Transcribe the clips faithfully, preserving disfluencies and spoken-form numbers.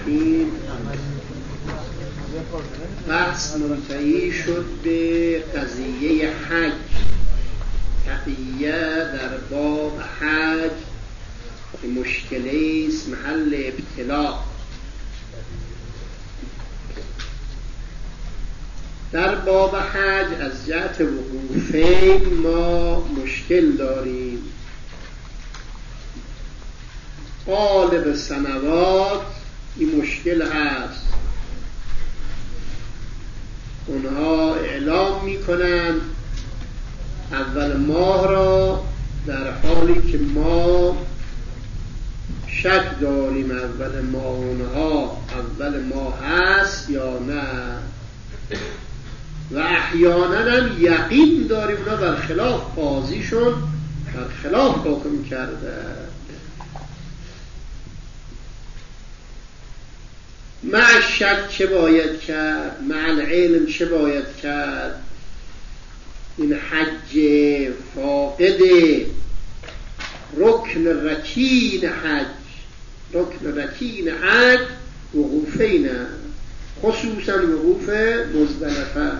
الرحیم. بحث منتهی شد به قضیه حج، تقیه در باب حج که مشکلی است، محل ابتلا. در باب حج از جهت وقوفین ما مشکل داریم. غالب سنوات این مشکل هست، اونها اعلام میکنند اول ماه را، در حالی که ما شک داریم اول ماه اونها اول ماه هست یا نه، و احیانا هم یقین داریم اونا برخلاف قاضیشون برخلاف حکم کرده. مع شک چه باید کرد؟ مع العلم چه باید کرد؟ این حج فاقد رکن رکین حج، رکن رکین حج وقوفین، خصوصا وقوف مزدلفه.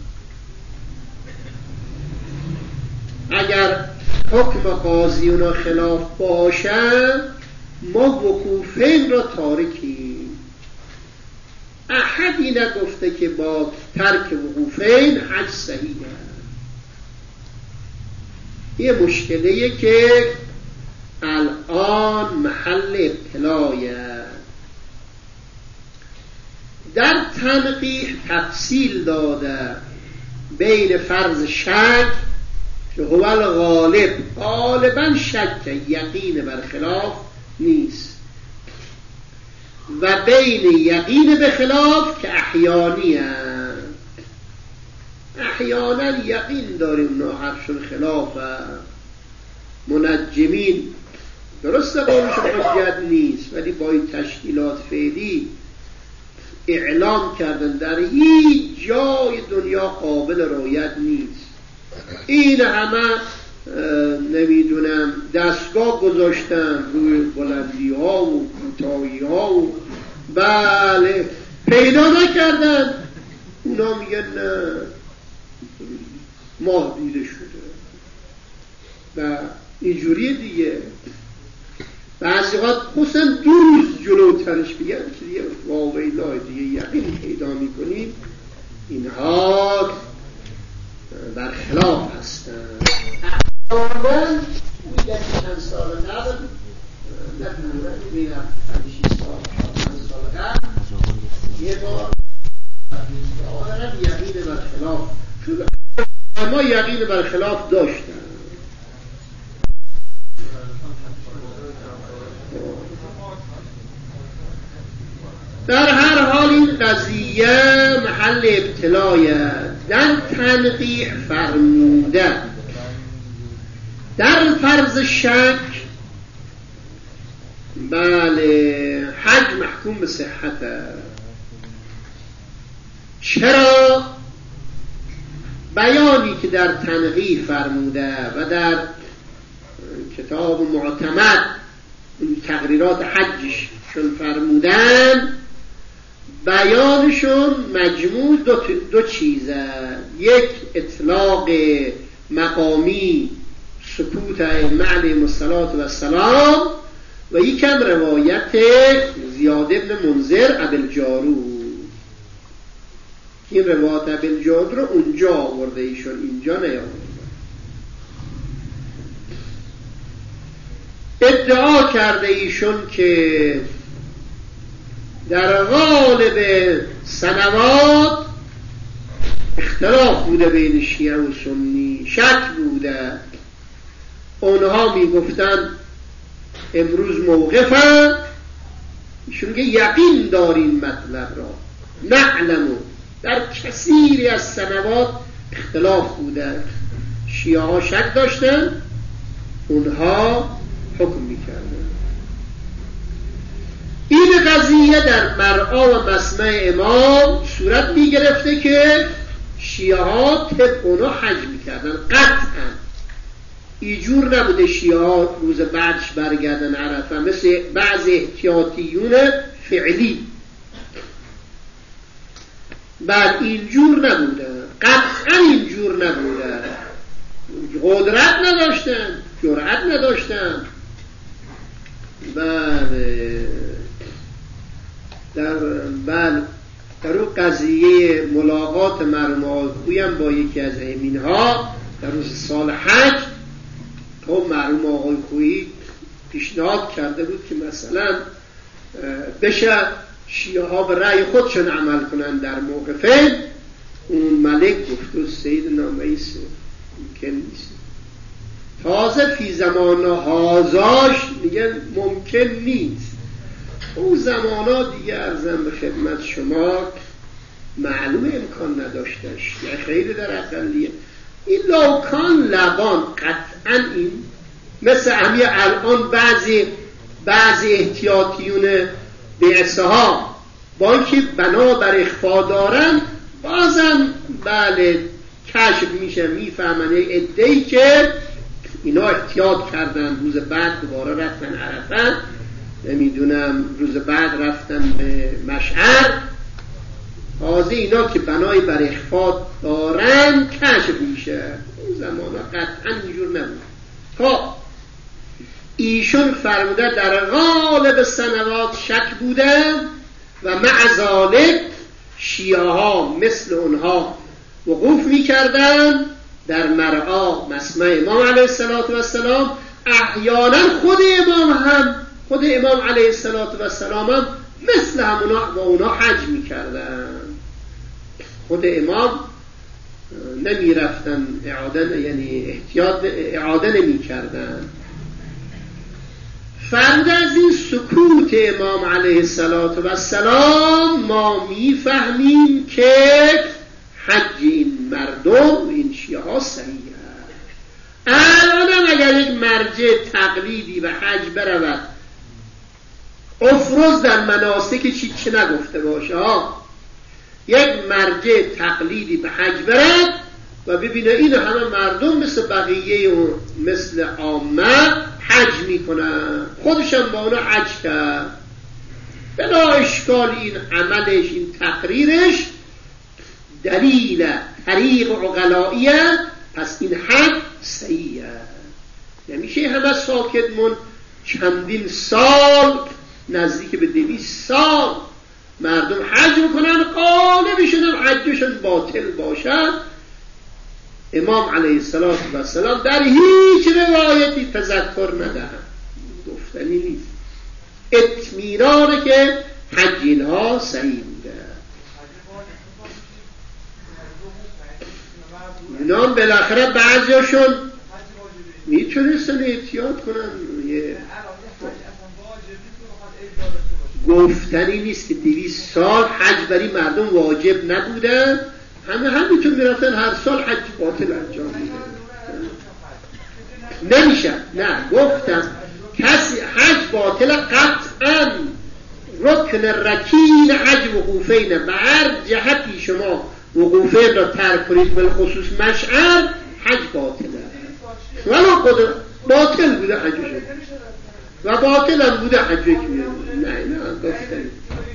اگر حکم قاضی اونا خلاف باشد ما وقوفین را تارکیم. احدی نگفته که با ترک وقوفین حج صحیحه. یه مشکلیه که الان محل ابتلایه. در تنقیح تفصیل داده بین فرض شک که هو الغالب، غالبا شک یقین برخلاف نیست، و بین یقین به خلاف که احیانی هست. احیانا یقین داریم نه حرفشون خلاف منجمین، درسته قولشون حجت نیست، ولی با این تشکیلات فعلی اعلام کردن در هیچ جای دنیا قابل رؤیت نیست. این همه نمیدونم دستگاه گذاشتن روی بلندی ها و کوتاهی ها و بله پیدا نکردن. اونا میگن نه ماه دیده شده و اینجوری دیگه. بعضی وقت خصوصا دو روز جلوترش بگن که دیگه واویلا دیگه یقین پیدا میکنیم اینها برخلاف هستن. احیانا میگن چند سال قبل نکنه میگم پنج سال پنج سال قبل یه بار آدم یقین برخلاف شده، اما یقین برخلاف داشتن. در هر حال این قضیه محل ابتلایه. در تنقیح فرموده در فرض شک بله حج محکوم به صحته. چرا؟ بیانی که در تنقیح فرموده و در کتاب معتمد تقریرات حجش شون فرمودن، بیانشون مجموع دو, دو چیزه. یک اطلاق مقامی سکوت ائمه علیهم السلام و یکم روایت زیاد ابن منذر ابوالجارود. این روایت ابوالجارود رو اونجا آورده ایشون، اینجا نیاورده. ادعا کرده ایشون که در غالب سنوات اختلاف بوده بین شیعه و سنی، شک بوده. اونها میگفتن امروز موقفن، ایشون که یقین داریم مطلب را نعلمو. در کثیری از سنوات اختلاف بوده، شیعه ها شک داشتن، اونها حکم میکردن. این قضیه در مرعا و مسمع امام صورت میگرفته که شیعه ها طبق اونا حج میکردن. قطعا ایجور نبوده شیعه روز بعدش برگردن عرفه، مثل بعض احتیاطیون فعلی بعد اینجور نبودن، قطعا اینجور نبودن، قدرت نداشتن، جرأت نداشتن. بله در بله در اون قضیه ملاقات مرحوم آقای خویی هم با یکی از امین‌ها در روز سال حج، خب مرحوم آقای خویی پیشنهاد کرده بود که مثلا بشه شیعه ها به رأی خودشون عمل کنن در موقفین. اون ملک گفت سیدنا میسر ممکن نیست، تازه فی زمان هازاش میگن ممکن نیست. اون زمانا دیگه ارزم به خدمت شما معلوم امکان نداشتش، خیلی در اقلیه. این لوکان لبان قطعا این مثل همین الان بعضی بعضی احتیاطیون بعثه ها با اینکه بنا بر اخفا دارن بازم بله کشف میشه، میفهمن عده‌ای که اینا احتیاط کردن، روز بعد دوباره رفتن عرفه، نمیدونم روز بعد رفتن به مشعر، تازه اینا که بنای بر اخفا دارن کشف میشه. این زمانا قطعا اینجور نبود. خب ایشون فرموده در غالب سنوات شک بوده و مع ذالک شیعه ها مثل اونها وقوف میکردن در مرعا مسمع امام علیه السلام. احیانا خود امام هم خود امام علیه السلام هم مثل همونا با اونا حج میکردن. خود امام نمی رفتن اعاده، یعنی احتیاط اعاده نمی کردن. فرد از این سکوت امام علیه السلام ما می فهمیم که حج این مردم این شیعه ها صحیح است. الان اگر یک مرجع تقلیدی به حج برود افروز در مناسک چی چه نگفته باشه ها، یک مرجع تقلیدی به حج برد و ببینه این همه مردم مثل بقیه و مثل عامه حج میکنن، خودشم با اونا حج کرد، بلا اشکال این عملش این تقریرش دلیل طریق عقلائیه، پس این حج صحیحه. نمیشه همه ساکت من چندین سال نزدیک به دویست سال مردم حج میکنن، غالبشون هم حجشون باطل باشد. امام علیه السلام در هیچ روایتی تذکر ندهند، گفتنی نیست، اطمینانه که حج اینها صحیح بوده. اینا بالاخره بعضیاشون میتونستن احتیاط کنن، یه گفتنی نیست که دویست سال حج برای مردم واجب نبوده، همه همینطور میرفتن هر سال حج باطل انجام میدن. نمیشه، نه گفتم کسی حج باطل قطعا رکن رکین حج وقوفین، به هر جهتی شما وقوفین را ترک کنید بالخصوص مشعر حج باطله، ولو قدر باطل بوده حجشون و باطل هم بوده حجش میده. نه نه گفتن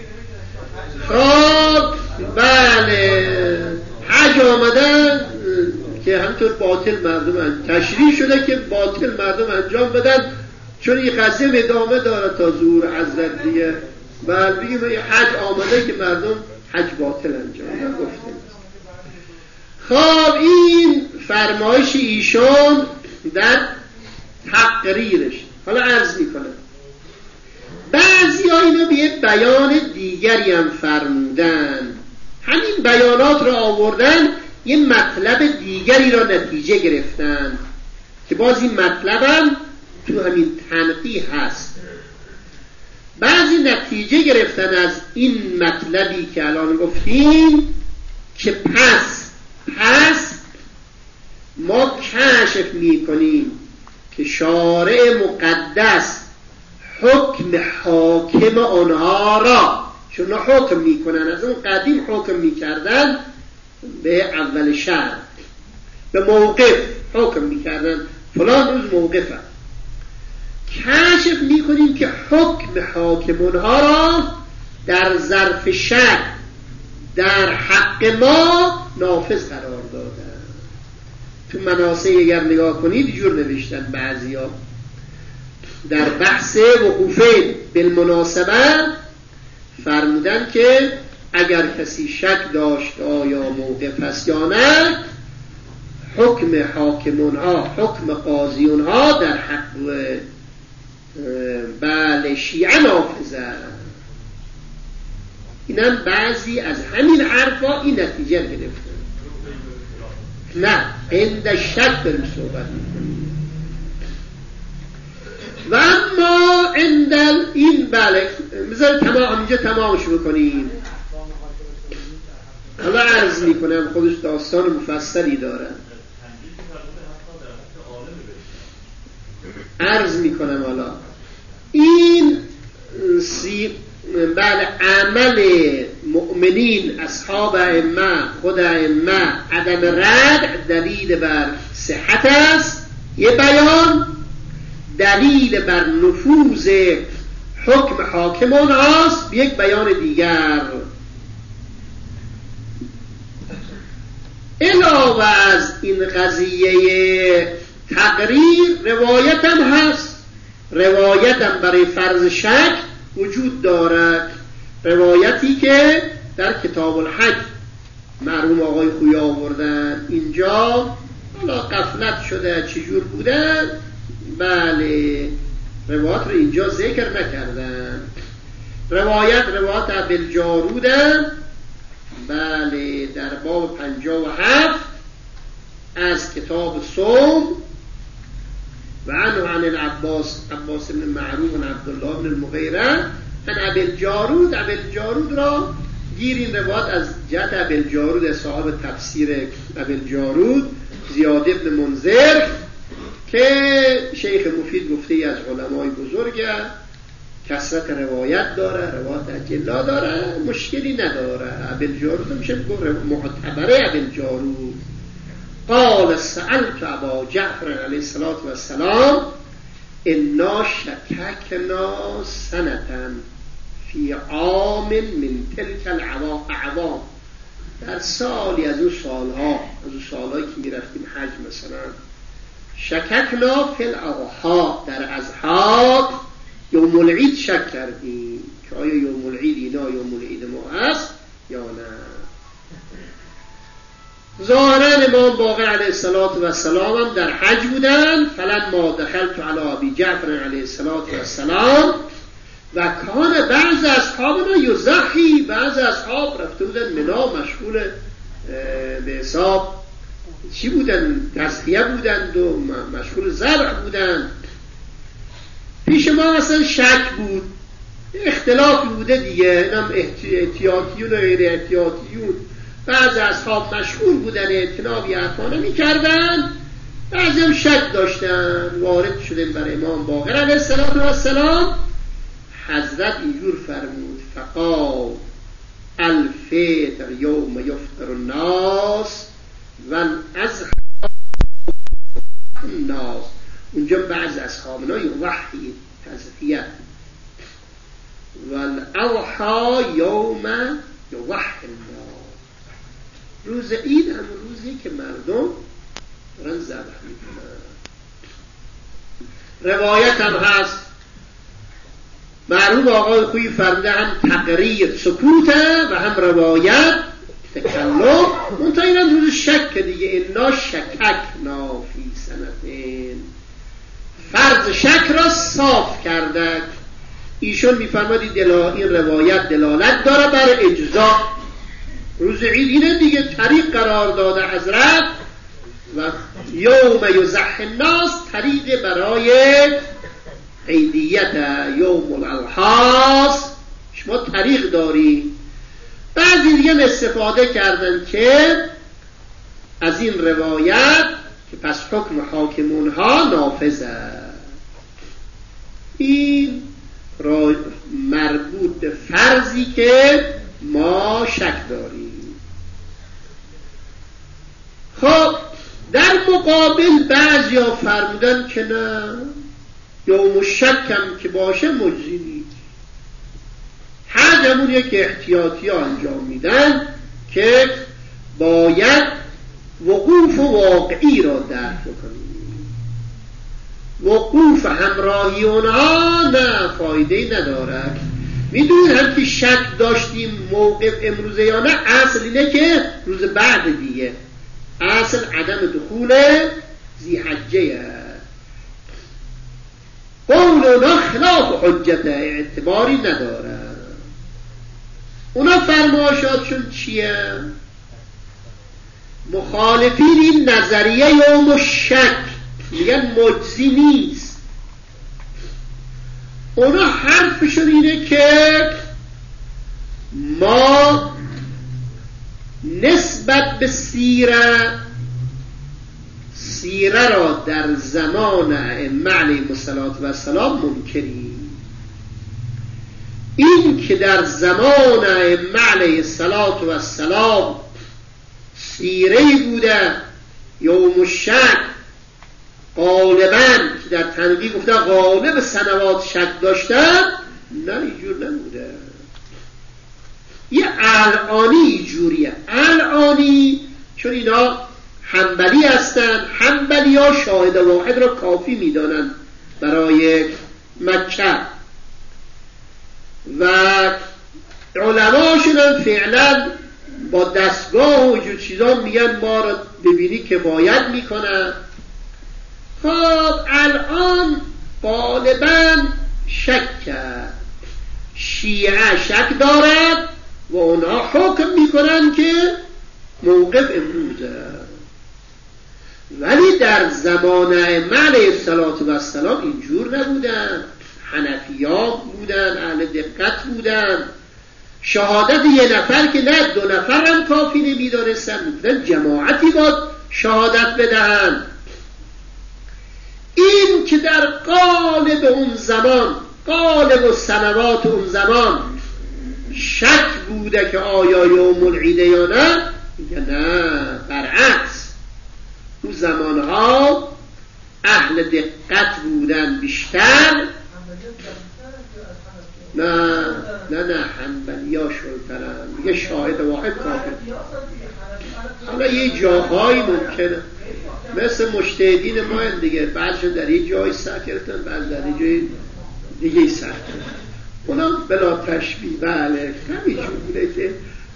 خب بله حج آمدن که همطور باطل مردم تشریح شده که باطل مردم انجام بدن، چون این قضیه ادامه داره تا ظهور حضرت دیگه. بله بگیم حج آمده که مردم حج باطل انجام نگفتن. خب این فرمایش ایشون در تقریرش. حالا عرض میکنم بعضی ها اینو به یه بیان دیگری هم فرمودن، همین بیانات را آوردن یه مطلب دیگری را نتیجه گرفتن که باز این مطلب هم تو همین تنقیح هست. بعضی نتیجه گرفتن از این مطلبی که الان گفتیم که پس پس ما کشف میکنیم که شارع مقدس حکم حاکم آنها را، چون حکم میکنن از اون قدیم حکم میکردن به اول شهر به موقف حکم میکردن فلان روز موقفه، کشف میکنیم که حکم حاکم آنها را در ظرف شهر در حق ما نافذ قرار دادن. تو مناسه اگر نگاه کنید جور نوشتن بعضیا در بحث وقوفه بالمناسبه فرمودن که اگر کسی شک داشت آیا موقف هست یا نه، حکم حاکمون ها، حکم قاضیون ها در حق بله شیعه نافذه. اینم بعضی از همین حرفا این نتیجه گرفتن. نه عند شک داریم صحبت میکنیم. و اما عند این بله بذار تمام اینجا تمامش بکنیم. حالا عرض میکنم خودش داستان مفصلی داره. عرض میکنم حالا این سی بله عمل مؤمنین اصحاب ائمه خود ائمه عدم رد دلیل بر صحت است یه بیان، دلیل بر نفوذ حکم حاکمان است یک بیان دیگر. علاوه از این قضیه تقریر روایت هم هست. روایت هم برای فرض شک وجود دارد. روایتی که در کتاب الحج مرحوم آقای خویی آوردن. اینجا حالا غفلت شده چجور بودن، بله روایت رو اینجا ذکر نکردن. روایت روایت ابوالجارود بله در باب پنجاه و هفت از کتاب صوم و عنه عن العباس عباس بن معروف و عبدالله بن المغیره عن ابوالجارود. ابوالجارود را گیرین روایت از جد ابوالجارود صاحب تفسیر ابوالجارود زیاد بن منذر که شیخ مفید گفته ای از علمای بزرگه، کثرت روایت داره، روایت اجلا داره، مشکلی نداره. ابوالجارود میشه گفت معتبره. ابوالجارود قال سألت ابا جعفر علیه الصلاة والسلام انا شککنا سنة فی عام من تلک الاعوام، در سالی از اون سالها از اون سالهایی که میرفتیم حج مثلا، شککنا فی الاضحی، در اضحی یوم العید شک کردیم که آیا یوم العید اینا یوم العید ما هست یا نه. ظاهرا امام باقر علیه الصلاة والسلام هم در حج بودن. فلما دخلت علی ابی جعفر علیه الصلاة والسلام و کان بعض اصحابنا یضحی، بعض اصحاب رفته بودن منا مشغول به حساب چی بودن؟ تضحیه بودند و مشغول ذبح بودند. پیش ما اصلا شک بود، اختلافی بوده دیگه، اینم احتیاطیون و غیر احتیاطیون. بعض اصحاب مشغول بودن اعتنابی حرفانه میکردن، بعضی هم شک داشتن. وارد شدن برای امام باقر علیه السلام. حضرت اینجور فرمود فقال الفطر یوم یفطر الناس و الاضحی الناس. اونجا بعض اصحابنا یضحی تضحیه و الاضحی یوم یضحی الناس. روز عید هم روزی که مردم دارن ذبح میکنن. روایت هم هست مرحوم آقای خویی فرموده هم تقریر سکوته و هم روایت تکلم. منتها این هم روز شک دیگه. انا شککنا فی سنتین، فرض شک را صاف کرده. ایشون میفرماید این روایت دلالت داره بر اجزا. روز عید اینه دیگه، طریق قرار داده حضرت و یوم یضحی الناس طریق برای عیدیت یوم الاضحی. شما طریق داری. بعضی دیگه استفاده کردن که از این روایت که پس حکم حاکمون ها نافذه. این را مربوط به فرضی که ما شک داریم. خب در مقابل بعضی ها فرمودن که نه، یوم شک هم که باشه مجزی نیست. حج همون یک احتیاطی ها انجام میدن که باید وقوف واقعی را درک کنیم. وقوف همراهی اونها نه، فایده ندارد. میدونید هم که شک داشتیم موقف امروزه یا نه، اصل اینه که روز بعد دیگه اصل عدم دخول ذی حجه. قول اونا خلاف حجت، اعتباری نداره. اونا فرمایشاتشون چیه؟ مخالفین این نظریه یوم الشک میگن مجزی نیست. اونا حرفشون اینه که ما نسبت به سیره سیره را در زمان ائمه علیهم السلام منکریم. این که در زمان ائمه علیه السلام سیره‌ای بوده یوم الشک، غالباً که در تنبیه گفته غالب سنوات شک داشتن، نه اینجور نبوده. یه الانی جوریه. الانی چون اینا حنبلی هستن، حنبلی ها شاهد واحد را کافی میدانند برای مکه و علماشون هم فعلا با دستگاه و اینجور چیزا میگن ما را ببینی که باید میکنن. خب الان غالبا شک کرد، شیعه شک دارد و اونها حکم میکنن که موقف امروزه. ولی در زمان ائمه علیه السلام اینجور نبودن. حنفیان بودن، اهل دقت بودن. شهادت یه نفر که نه دو نفر هم کافی نمیدانستن، بودن جماعتی باید شهادت بدهن. این که در قالب اون زمان، قالب و سنوات اون زمان شک بوده که آیا یوم العیده یا نه، میگه نه، برعکس اون زمانها اهل دقت بودن بیشتر. نه نه نه حنبلی ها شلترن، میگه شاهد واحد کافی. حالا یه جاهایی ممکنه مثل مجتهدین ما هم دیگه، بعضشون در یه جایی سر گرفتن، بعض در یه جای دیگه سر گرفتن. اونا بلا تشبیه بله همینجور بوده که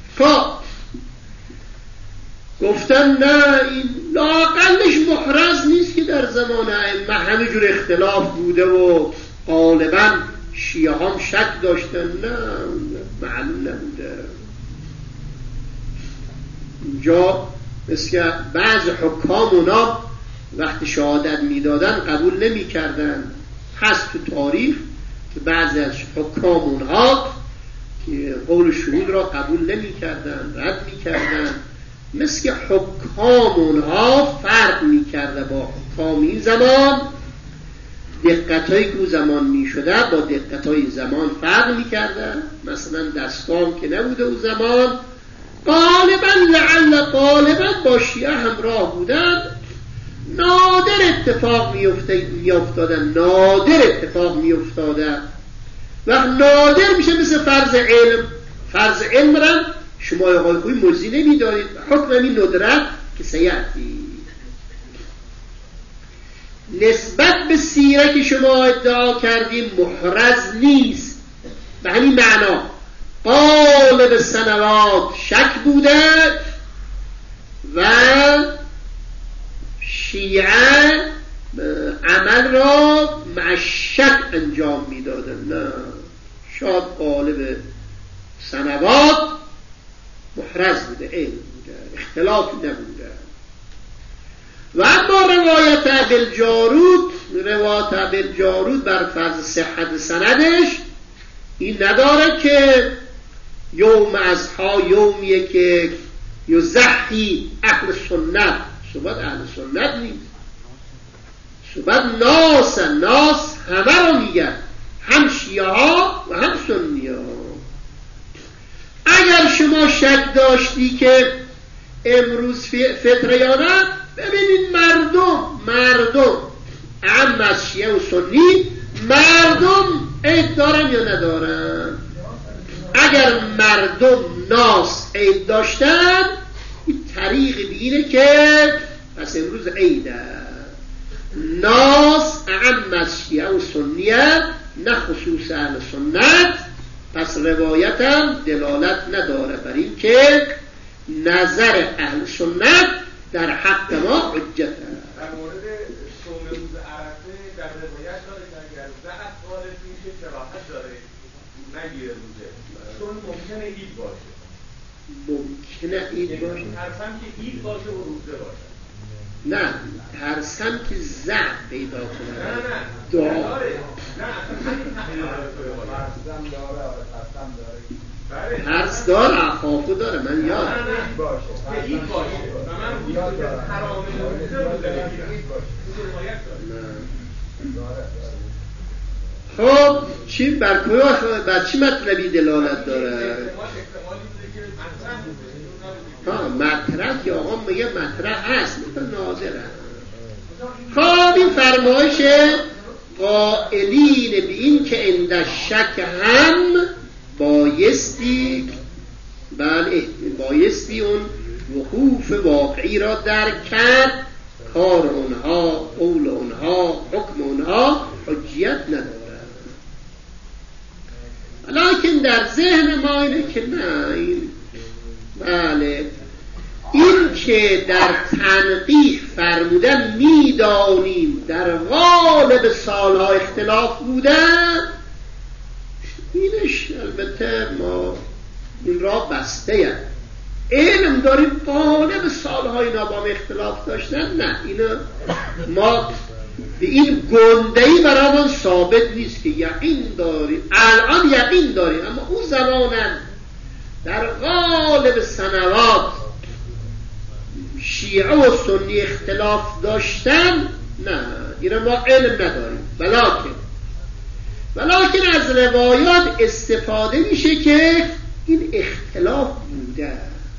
گفتن نه این لااقلش محرز نیست که در زمان ائمه همینجور اختلاف بوده و غالبا شیعه هم شک داشتن. نه معلوم نبوده. اینجا مثل بعض حکام اونا وقتی شهادت میدادن قبول نمی کردن. هست تو تاریخ که بعضی از حکام اونها که قول شهود را قبول نمی کردن، رد می کردن. مثل که حکام اونها فرق می کرده با حکام این زمان. دقتایی که او زمان می شده با دقتای زمان فرق می کرده. مثلا دستگاه که نبوده او زمان، غالبا لعل غالبا با شیعه همراه بودن. نادر اتفاق می افتادن، نادر اتفاق می افتادن. وقت نادر میشه مثل فرض علم. فرض علم را شما آقای خوی مجزی نمی دارید، حکم این ندرت که سیعتی. نسبت به سیره که شما ادعا کردیم محرز نیست. به همین معنا قالب سنوات شک بوده و شیعه عمل را مع شک انجام میدادن. نه، شاید قالب سنوات محرز بوده، علم بوده، اختلافی نبوده. و اما روایت ابوالجارود، روایت ابوالجارود بر فرض صحت سندش این نداره که یوم اضحی یومیه که یضحی اهل سنت. صحبت اهل سنت نیست، صحبت ناس ناس همه رو میگن، هم شیعه ها و هم سنی ها. اگر شما شک داشتی که امروز فطره یا نه، ببینید مردم مردم اعم از شیعه و سنی مردم عید دارن یا ندارن. اگر مردم ناس عید داشتن، این طریق بینه که پس امروز عیده. ناس اعم از شیعه و سنیه، نه خصوص اهل سنت. پس روایتم دلالت نداره بر این که نظر اهل سنت در حق ما حجت است. در مورد صوم روز عرفه در روایت داره که اگر ضعف وارد میشه کراهت داره نگیره روزه، چون ممکنه عید باشه. ممکنه عید باشه، ترسم که عید باشه و روزه باشه. نه، ترسم که ضعف پیدا کنه. نه نه دعا نه اصلا ترسم داره، ترسم داره، ترس داره، اخافو داره. من یاد نه نه باشه که عید باشه و من روزه که حرام روزه روزه بگیرم روایت داره. خب چی بر کجا بر چی مطلبی دلالت داره؟ ها مطرح یا آقا میگه مطرح هست، مثل ناظر هست. خب این فرمایش قائلین به این که عند شک هم بایستی بله بایستی اون وقوف واقعی را درک کرد. کار اونها، قول اونها، حکم اونها حجیت نداره. لیکن در ذهن ما اینه که نه، این بله این که در تنقیح فرمودن میدانیم در غالب سالها اختلاف بوده، اینش البته ما این را بسته هم. علم داریم غالب سالهای اینا با هم اختلاف داشتن، نه اینو ما به این گندهی برامون ثابت نیست که یقین داریم. الان یقین داریم، اما اون زمانم در غالب سنوات شیعه و سنی اختلاف داشتن، نه این ما علم نداریم. ولیکن ولیکن از روایات استفاده میشه که این اختلاف بوده،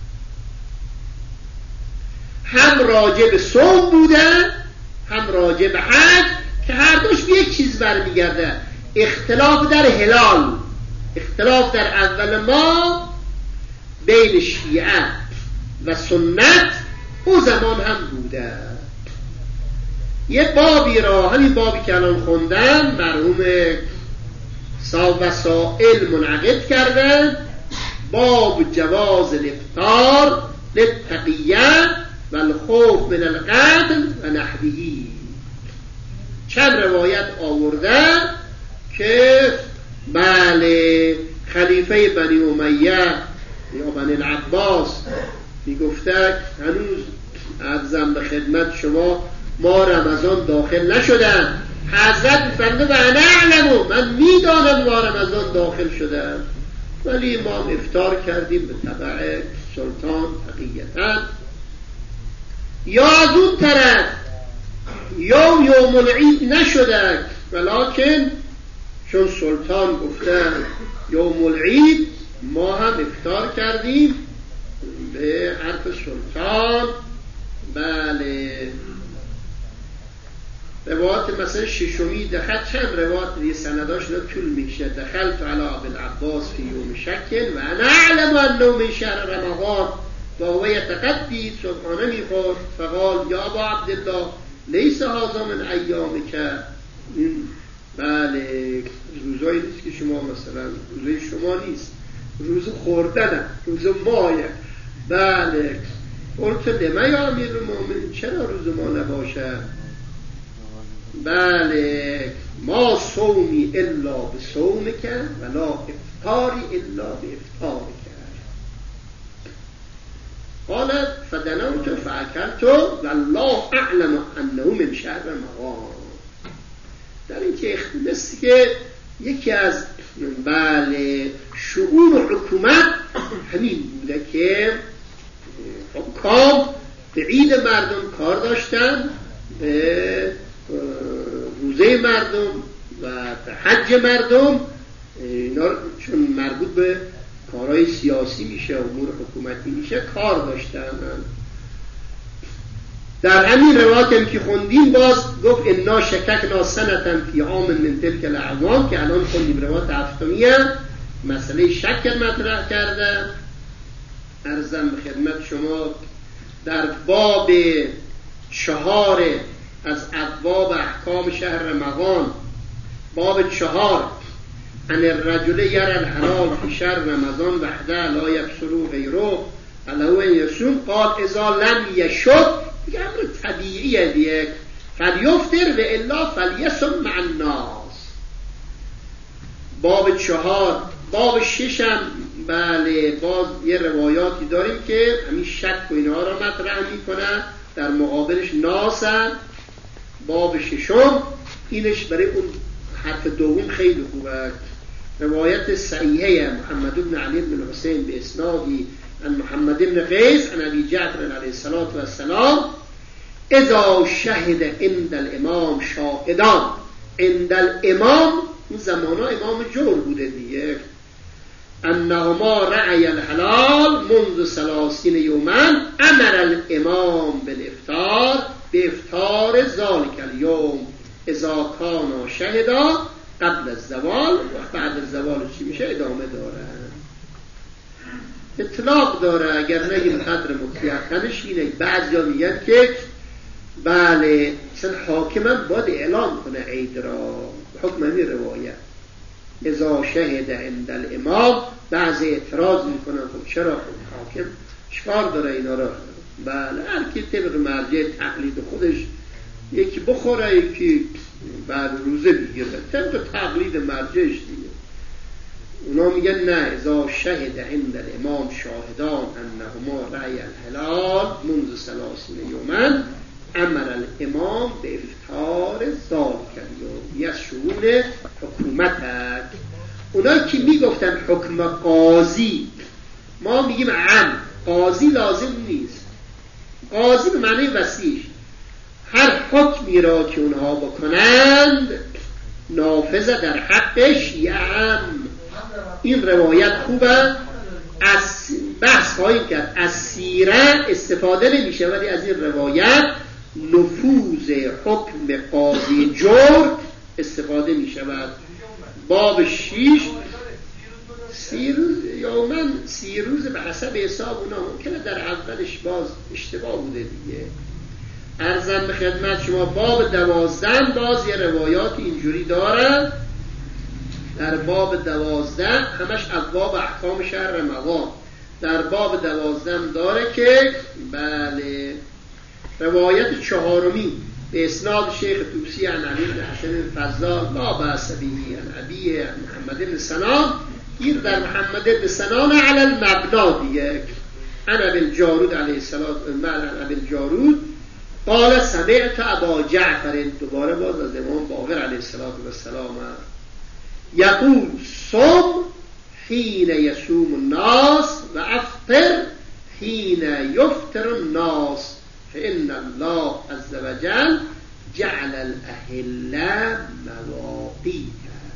هم راجع به صوم بوده هم راجع به حج، که هر دوش به یک چیز برمیگرده، اختلاف در هلال. اختلاف در اول ما بین شیعه و سنت او زمان هم بوده. یه بابی را، همین بابی که الان خوندم، مرحوم صاحب وسائل منعقد کردن، باب جواز الافطار للتقیه و الخوف من القتل و نحوه. چند روایت آورده که بله خلیفه بنی امیه یا بنی العباس میگفته هنوز عرضم به خدمت شما ما رمضان داخل نشدن. حضرت میفرموده و انا اعلم، من میدانم ما رمضان داخل شدن، ولی ما افطار کردیم به تبع سلطان تقیتاً. یا از اون طرف یا یوم العید نشده، ولیکن چون سلطان گفته یوم العید ما هم افطار کردیم به حرف سلطان. بله روایت مثلا ششمی دخل، چند روایت یه سنداش رو طول میکشه، دخلت علی ابوالعباس فی یوم شک و انا اعلم انه من شهر رمضان و هو یتقدی، سبحانه میخورد فقال یا ابا عبدالله لیس هذا من ایامک. این بله روزایی نیست که شما مثلا روزای شما نیست، روز خوردنه، روز مایه. بله قلت لما یا امیر المؤمنین، چرا روز ما نباشه؟ بله ما صومی الا به صومک ولا افطاری الا به افطارک. قال فدنوت فاکلت والله اعلم انه من شهر رمضان. در این که اختلاسی که یکی از بله شؤون حکومت همین بوده که حکام به عید مردم کار داشتن، به روزه مردم و به حج مردم، اینا چون مربوط به کارهای سیاسی میشه، امور حکومتی میشه، کار داشتن. در همین روایت که خوندیم باز گفت انا شککنا سنة فی عام من تلک الاعوام، که الان خوندیم روایت هفتمیه مسئله شک مطرح کرده. عرضم به خدمت شما در باب چهار از ابواب احکام شهر رمضان، باب چهار ان الرجل یرى الحلال فی شهر رمضان وحده لا یبصر غیره علیه یصوم قال اذا لم یشد، دیگه امر طبیعیه دیگه، فلیفطر و الا فلیصم مع الناس. باب چهار. باب ششم بله باز یه روایاتی داریم که همین شک و اینها را مطرح میکنن، در مقابلش ناسن. باب ششم اینش برای اون حرف دوم خیلی خوبه. روایت صحیحه محمد بن علی بن حسین به اسنادی ان محمد بن قیس ان ابی جعفر علیه الصلاة والسلام اذا شهد عند الامام شاهدان، عند الامام اون زمانا امام جور بوده دیگه، انهما رعی الحلال منذ ثلاثین یوما امر الامام بالافطار بافطار ذلك اليوم اذا کانا شهدا قبل الزوال، و بعد الزوال چی میشه ادامه داره، اطلاق داره. اگر نگیم قدر مطلقنش اینه. بعضی ها میگن که بله مثلا حاکم باید اعلام کنه عید را، حکم همین روایت اذا شهد عند الامام. بعضی اعتراض میکنن خب چرا حاکم چکار داره اینا را؟ بله هر کی طبق مرجع تقلید خودش، یکی بخوره یکی بعد روزه بگیره طبق تقلید مرجعش دیگه. اونا میگن نه اذا شهد عند الامام شاهدان انهما رأی الهلال منذ ثلاثین یوما امر الامام به افطار ذلك اليوم. یه شؤون حکومت هست. اونا که میگفتن حکم قاضی، ما میگیم عام، قاضی لازم نیست. قاضی به معنی وسیع، هر حکمی را که اونها بکنند نافذه در حق شیعه هم. این روایت خوبه. از بحث خواهیم کرد از سیره استفاده نمیشه، ولی از این روایت نفوذ حکم قاضی جور استفاده میشود. باب شیش سی روز یا من سی روز به حسب حساب اونا، ممکنه در اولش باز اشتباه بوده دیگه. عرضم به خدمت شما باب دوازده باز یه روایات اینجوری داره. در باب دوازده همش ابواب احکام شهر رمضان. در باب دوازده داره که بله روایت چهارمی به اسناد شیخ طوسی عن علی بن حسن فضال لا بأس به عن ابی محمد بن سنان، گیر در محمد بن سنان علی المبنا دیگه. انا بالجارود علیه السلام عن ابی الجارود قال سمعت ابا جعفر، دوباره باز از امام باقر علیه السلام یقول صم حین یصوم الناس و افطر حین یفطر الناس فإن الله عز وجل جعل الأهلة مواقیت.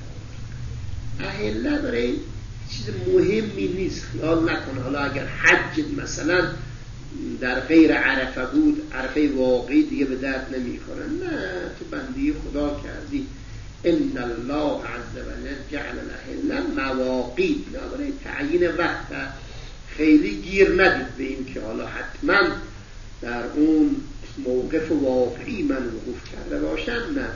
اهله برای چیز مهمی نیست، خیال نکن حالا اگر حج مثلا در غیر عرفه بود، عرفه واقعی دیگه به درد نمیخوره. نه تو بندی خدا کردی. ان الله عز وجل جعل الاهله مواقیت، برای تعیین وقت. خیلی گیر ندید به این که حالا حتما در اون موقف واقعی من وقوف کرده باشم، نه.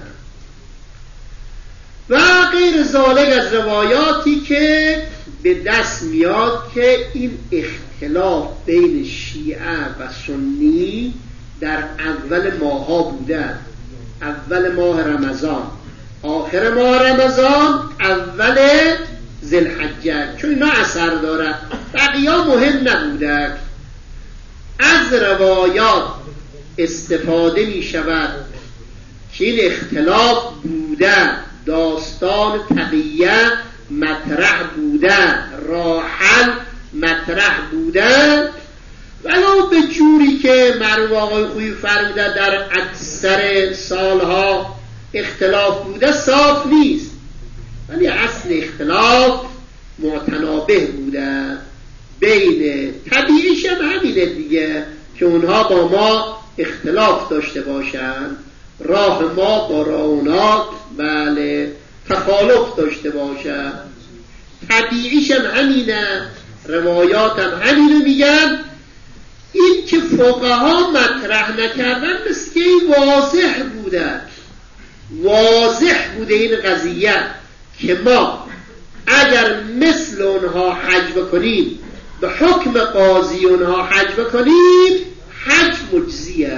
و غیر ذالک از روایاتی که به دست میاد که این اختلاف بین شیعه و سنی در اول ماه ها بوده. اول ماه رمضان، آخر ماه رمضان، اول ذوالحجه، چون اینا اثر داره. بقیه مهم نبوده. از روایات استفاده می شود که این اختلاف بوده، داستان تقیه مطرح بوده، راحل مطرح بوده، ولو به جوری که مرحوم آقای خویی فرموده در اکثر سالها اختلاف بوده، صاف نیست، ولی اصل اختلاف متنابه بوده بین. طبیعیش هم همینه دیگه که اونها با ما اختلاف داشته باشن، راه ما با راه اونا بله تخالف داشته باشن. طبیعیش هم همینه، روایات هم همینو میگن. این که فقها مطرح نکردن مثل که این واضح بوده واضح بوده این قضیه که ما اگر مثل اونها حج بکنیم به حکم قاضی اونها حج بکنیم حج مجزیه.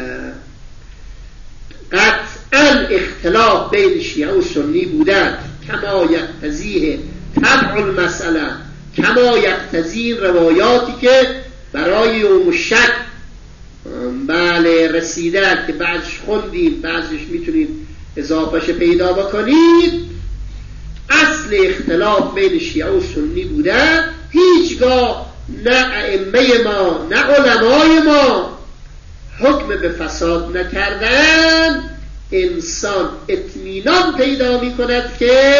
قطعا اختلاف بین شیعه و سنی بودن کما یقتضیه طبع المسئله، کما یقتضی روایاتی که برای یوم شک بله رسیده که بعضش خوندید بعضش میتونید اضافهش پیدا بکنید. اصل اختلاف بین شیعه و سنی بوده. هیچگاه نه ائمه ما نه علمای ما حکم به فساد نکردن. انسان اطمینان پیدا می کند که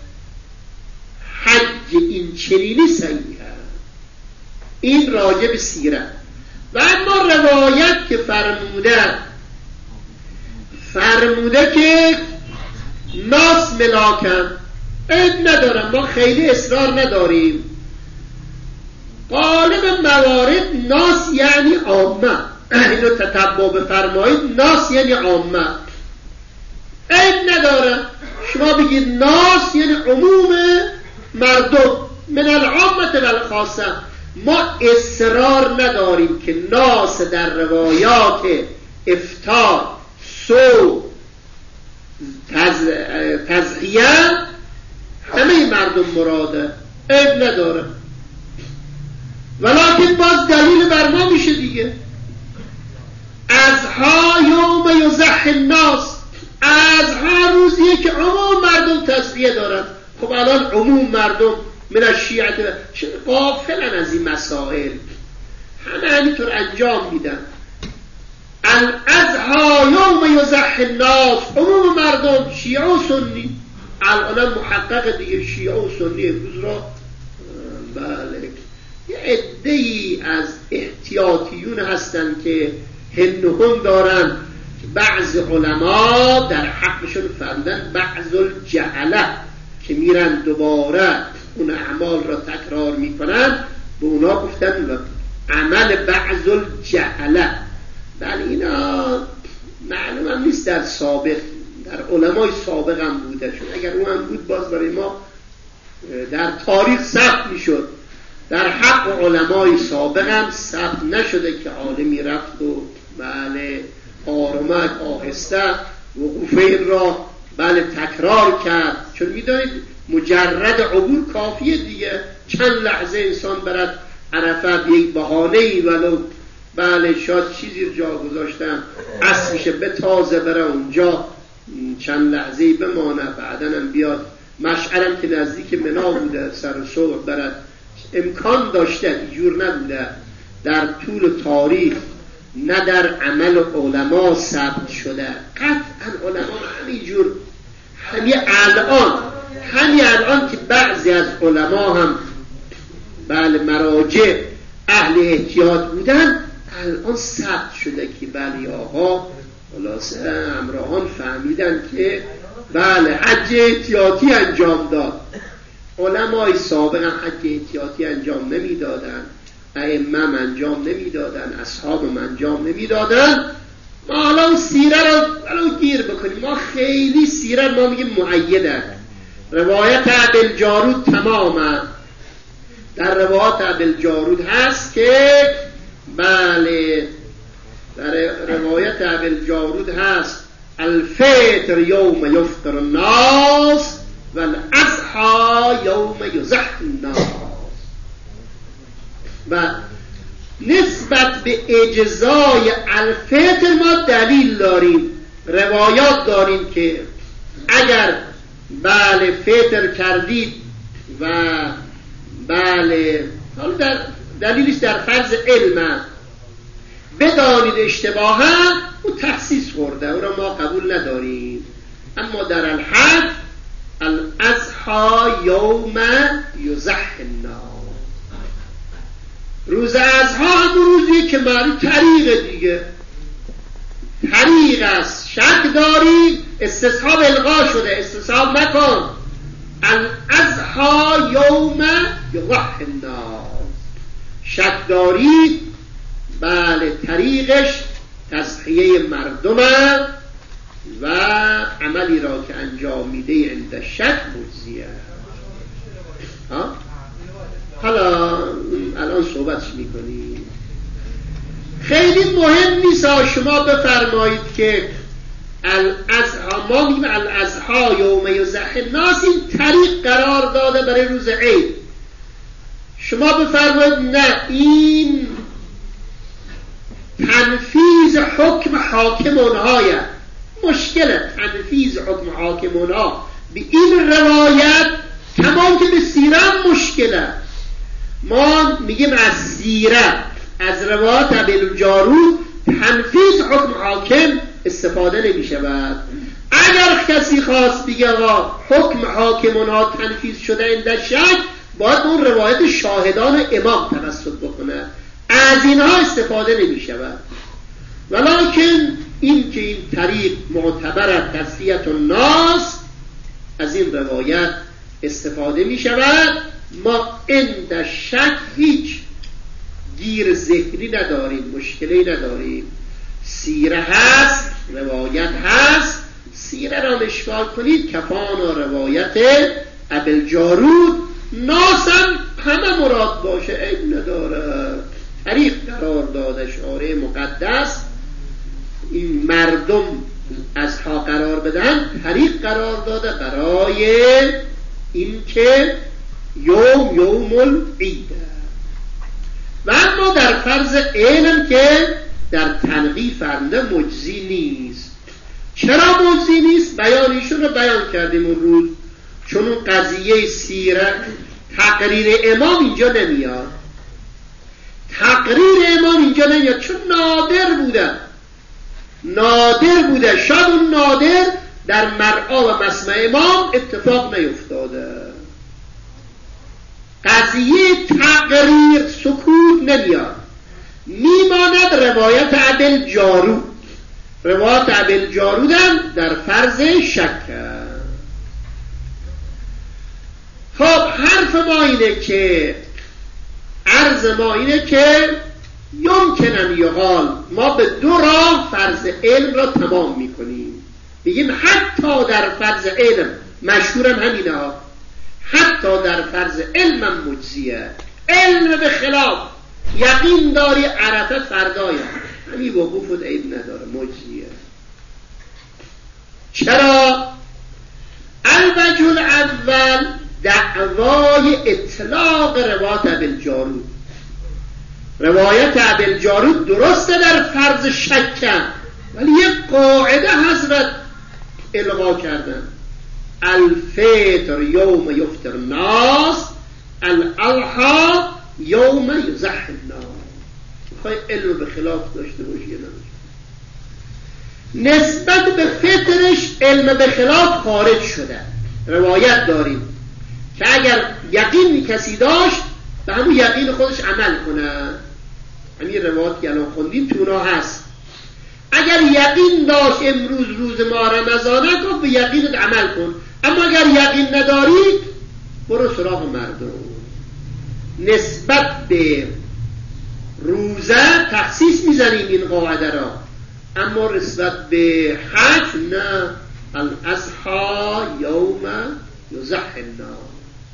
حج این چنینی صحیحه. این راجع به سیرت. و اما روایت که فرموده فرموده که ناس ملاکم عیب ندارم، ما خیلی اصرار نداریم. غالب موارد ناس یعنی عامه، اینو تتبع بفرمایید، ناس یعنی عامه. عیب نداره شما بگید ناس یعنی عموم مردم، من العامه و الخاصه. ما اصرار نداریم که ناس در روایات افطار، صوم، تز... تضحیه همه مردم مراده، عیب نداره. ولکن باز دلیل بر ما میشه دیگه. اضحی یوم یضحی الناس، اضحی روزیه که عموم مردم تضحیه دارن. خب الان عموم مردم من الشیعه چرا غافلن از این مسائل؟ همه همینطور انجام میدن. الاضحی یوم یضحی الناس، عموم مردم شیعه و سنی. الان محقق دیگه شیعه و سنی امروز را بله یه عده‌ای از احتیاطیون هستن که هنهم دارن. بعض علما در حقشون فرمودن بعض الجهله که میرن دوباره اون اعمال را تکرار میکنن، به اونا گفتن عمل بعض الجهله. بله اینا معلوم هم نیست در سابق، در علمای سابق هم بوده، چون اگر اون هم بود باز برای ما در تاریخ ثبت میشد. در حق علمای سابق هم ثبت نشده که عالمی رفت و بله آرامت آهسته وقوف این را بله تکرار کرد. چون میدانید مجرد عبور کافیه دیگه. چند لحظه انسان برد عرفه به یک بهانه‌ای ولو بله شاید چیزی جا گذاشتم اصلشه به تازه بره اونجا چند لحظه‌ای بمانه، بعدن هم بیاد. مشعرم که نزدیک منا بوده سر صبح برد، امکان داشته، اینجور نبوده در طول تاریخ، نه در عمل علما ثبت شده. قطعا علما همینجور همین الان همین الان که بعضی از علما هم بله مراجع اهل احتیاط بودن، الان ثبت شده که بله آقا خلاصه همراهان فهمیدن که بله حج احتیاطی انجام داد. علمای سابق هم حج احتیاطی انجام نمیدادن، ائمه هم انجام نمیدادن، اصحاب هم انجام نمیدادن. ما حالا سیره رو الان گیر بکنیم. ما خیلی سیره ما میگیم مؤیده. روایت ابوالجارود تماما در روایت ابوالجارود هست که بله در روایت ابوالجارود هست الفطر یوم یفطر الناس و الاضحی یوم یضحی الناس. و نسبت به اجزای الفطر ما دلیل داریم، روایات داریم که اگر بله فطر کردید و بله حالا در دلیلش در فرض علم بدانید اشتباها او تخصیص خورده، او را ما قبول نداریم. اما در الحج الاضحی یوم یضحی الناس، روز اضحی هم روزی که معنی طریق دیگه طریق است. شک داری استصحاب الغا شده، استصحاب نکن. الاضحی یوم یضحی الناس. شک دارید، بله طریقش تضحیه مردم و عملی را که انجام میده عند شک مجزیه. ها؟ حالا الان صحبتش میکنیم. خیلی مهم نیست شما بفرمایید که الازها، ما میگیم الازها یوم یزح الناس، این طریق قرار داده برای روز عید. شما بفرمایید نه، این تنفیذ حکم حاکم اونهایه. مشکله تنفیذ حکم حاکم اونها به این روایت کمان که به سیره مشکله. ما میگیم از سیره، از روایت ابوالجارود تنفیذ حکم حاکم استفاده نمی شود. اگر کسی خواست بگه حکم حاکم اونها تنفیذ شده عند شک، باید اون روایت شاهدان امام توسط بکنه. از اینها استفاده نمی شود. ولکن این که این طریق معتبر تسلیت الناس، از این روایت استفاده می شود. ما عند شک هیچ گیر ذهنی نداریم، مشکلی نداریم. سیره هست، روایت هست، سیره را اشکال کنید کفانا روایت ابوالجارود، ناسم همه مراد باشه عیب نداره. طریق قرار داده، شارع مقدس این مردم از ها قرار بدن، طریق قرار داده برای این که یوم یوم العید. و اما در فرض علم که در تنقیح فرموده مجزی نیست. چرا مجزی نیست؟ بیانیشون رو بیان کردیم اون روز. چون اون قضیه سیره تقریر امام اینجا نمیاد، تقریر امام اینجا نمیاد چون نادر بوده، نادر بوده. شاید اون نادر در مرعا و مسمع امام اتفاق نیفتاده. قضیه تقریر سکوت نمیاد، میماند روایت ابوالجارود. روایت ابوالجارود هم در فرض شک. خب حرف ما اینه که عرض ما اینه که یمکنن یقال، ما به دو راه فرض علم را تمام میکنیم. بگیم حتی در فرض علم، مشهورم همینه ها، حتی در فرض علم هم مجزیه. علم به خلاف یقین داری عرفه فردایه، همین وقوفت عیب نداره، مجزیه. چرا؟ الوجه الاول دعوای اطلاق روایت ابوالجارود. روایت ابوالجارود درسته در فرض شک، ولی یک قاعده حضرت القا کردن: الفطر یوم یفطر الناس، الاضحی یوم یضحی الناس. میخوای علم به خلاف داشته باشی یا نباشی؟ نسبت به فطرش علم به خلاف خارج شده. روایت داریم که اگر یقین کسی داشت به همون یقین خودش عمل کنه. همین روایت که الان خوندیم تو اونا هست. اگر یقین داشت امروز روز ماه رمضانه، گفت به یقینت عمل کن. اما اگر یقین نداری برو سراغ مردم. نسبت به روزه تخصیص میزنیم این قاعده را، اما نسبت به حج نه. الاضحی یوم یضحی الناس.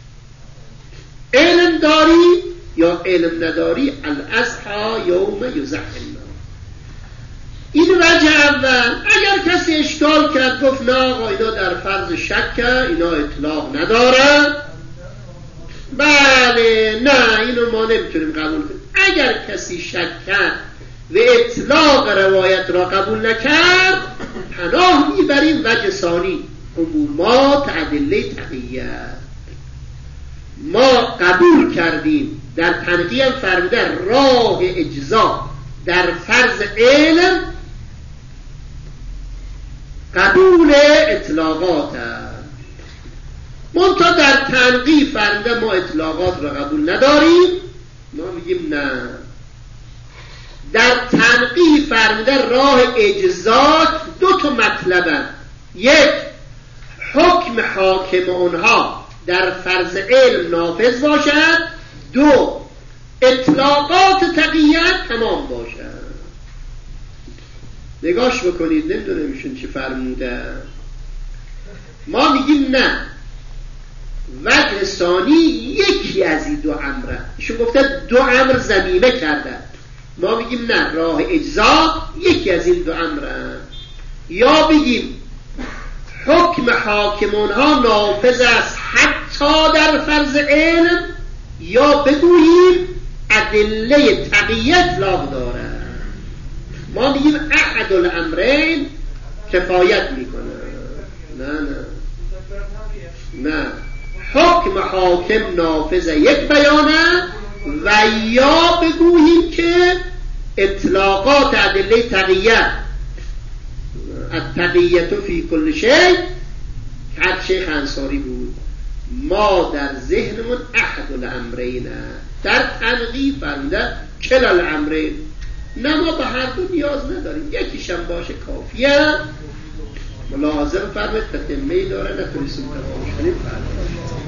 علم داری یا علم نداری، الاضحی یوم یضحی الناس. این وجه اول. اگر کسی اشکال کرد گفت نه آقا اینا در فرض شکه، اینا اطلاق نداره، بله نه اینو ما نمیتونیم قبول کنیم. اگر کسی شک کرد و اطلاق روایت را قبول نکرد، پناه میبریم وجه ثانی، عمومات ادله تقیه. ما قبول کردیم در تنقیه فرموده راه اجزا در فرض علم قبول اطلاقات هست. منتها در تنقیه فرموده ما اطلاقات را قبول نداریم. ما میگیم نه. در تنقیه فرموده راه اجزا دو تا مطلبه: یک، حکم حاکم اونها در فرض علم نافذ باشد. دو، اطلاقات تقیت تمام باشد. نگاش بکنید، نمیدونم ایشون چی فرموده. ما میگیم نه، وجه ثانی یکی از این دو امره. ایشون گفته دو امر ضمیمه کرده، ما میگیم نه، راه اجزا یکی از این دو امره. یا بگیم حکم حاکمون ها نافذ است حتی در فرض علم، یا بگوییم ادله تقیت لاغ داره. ما میگیم احد الامرین کفایت میکنه. نه نه نه، حکم حاکم نافذ یک بیانه، و یا بگوییم که اطلاقات ادله تقیت، التقیت فی کل شیء، هر شیخ انصاری بود. ما در ذهنمون احد الامرین، در تنقیح فرموده کلا الامرین، نه ما به هر دو نیاز نداریم، یکیشم باشه کافیه. ملاحظه فرمود تتمه‌ای داره، نتونستیم تمامش کنیم.